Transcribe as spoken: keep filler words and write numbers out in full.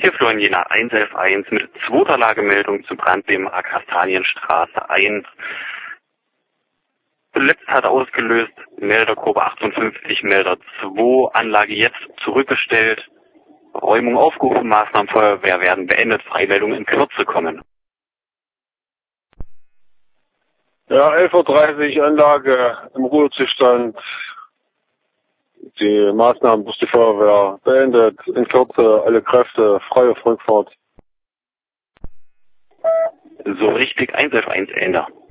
Hier Florian Jena eins elf eins mit zweiter Lagemeldung zu Brandbeem A Kastanienstraße eins. Zuletzt hat ausgelöst Meldergruppe achtundfünfzig, Melder zwei, Anlage jetzt zurückgestellt, Räumung aufgehoben, Maßnahmen Feuerwehr werden beendet, Freimeldung in Kürze kommen. Ja, elf Uhr dreißig, Anlage im Ruhezustand. Die Maßnahmen durch die Feuerwehr beendet, in Kürze alle Kräfte, frei auf Rückfahrt. So richtig eins elf eins Ender.